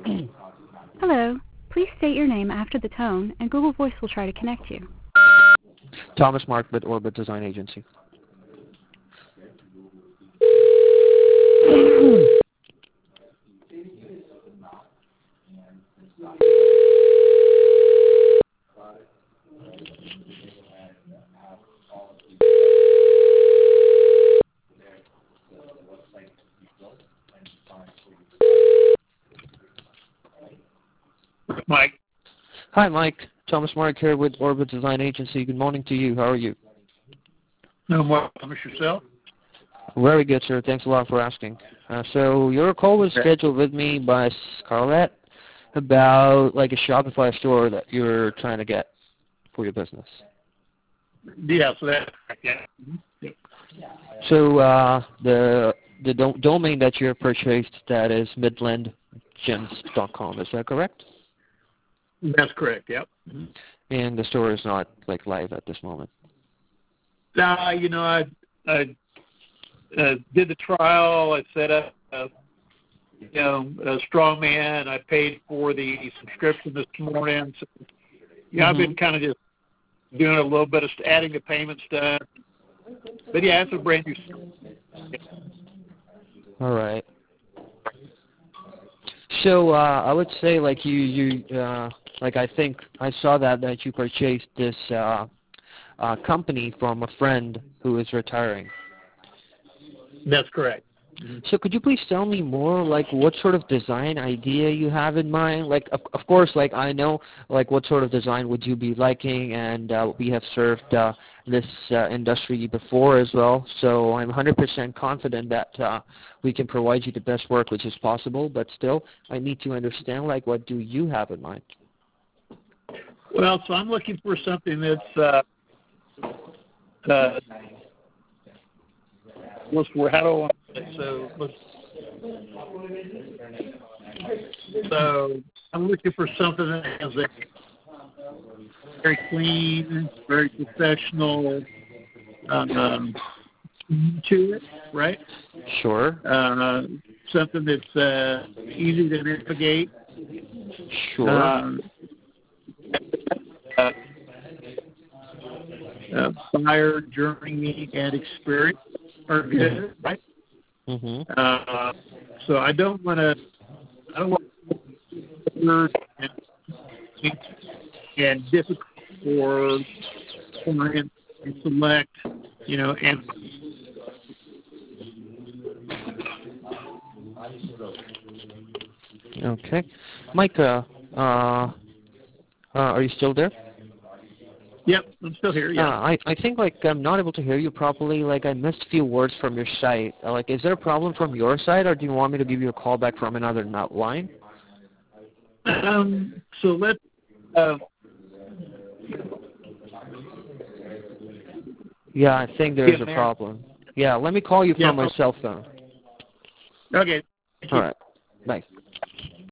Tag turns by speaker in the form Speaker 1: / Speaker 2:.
Speaker 1: Hello. Please state your name after the tone, and Google Voice will try to connect you.
Speaker 2: Thomas Mark with Orbit Design Agency.
Speaker 3: Mike.
Speaker 2: Hi, Mike. Thomas Mark here with Orbit Design Agency. Good morning to you. How are you?
Speaker 3: No more. Thomas, yourself?
Speaker 2: Very good, sir. Thanks a lot for asking. So your call was scheduled with me by Scarlett about like a Shopify store that you're trying to get for your business.
Speaker 3: Yeah, so that's yeah. Yep.
Speaker 2: So the domain that you purchased, that is midlandgems.com. Is that correct?
Speaker 3: That's correct. Yep.
Speaker 2: And the store is not like live at this moment.
Speaker 3: I did the trial. I set up, a Strongman. I paid for the subscription this morning. So, I've been kind of just doing a little bit of adding the payment stuff. But yeah, it's a brand new store.
Speaker 2: All right. So I would say like you like I think I saw that you purchased this company from a friend who is retiring.
Speaker 3: That's correct.
Speaker 2: So could you please tell me more, like what sort of design idea you have in mind? Like, of course, like I know, like what sort of design would you be liking, and we have served this industry before as well. So I'm 100% confident that we can provide you the best work which is possible. But still, I need to understand, like, what do you have in mind?
Speaker 3: Well, so I'm looking for something that's how do I want to say? So I'm looking for something that has a very clean, very professional to it, right?
Speaker 2: Sure.
Speaker 3: Something that's easy to navigate.
Speaker 2: Sure.
Speaker 3: Buyer journey and experience are good, right? So I don't want to and difficult for clients to select, and
Speaker 2: Okay. Mike, are you still there?
Speaker 3: Yep, I'm still here. Yeah.
Speaker 2: I think like I'm not able to hear you properly. Like I missed a few words from your site. Like, is there a problem from your side, or do you want me to give you a call back from another line?
Speaker 3: So let's.
Speaker 2: Yeah, I think there's a problem. Yeah, let me call you from my cell phone.
Speaker 3: Okay.
Speaker 2: All right. Bye.